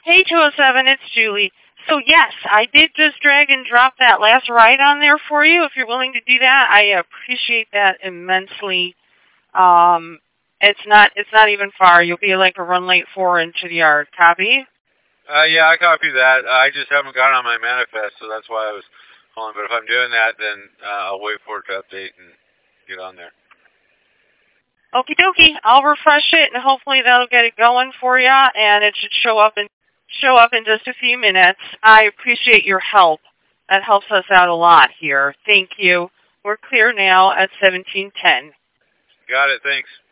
Hey, 207, it's Julie. So, yes, I did just drag and drop that last ride on there for you. If you're willing to do that, I appreciate that immensely. It's not even far. You'll be like a run late 4 into the yard. Copy? Yeah, I copy that. I just haven't got it on my manifest, so that's why I was calling. But if I'm doing that, then I'll wait for it to update and get on there. Okie dokie. I'll refresh it, and hopefully that'll get it going for you, and it should show up in just a few minutes. I appreciate your help. That helps us out a lot here. Thank you. We're clear now at 1710. Got it. Thanks.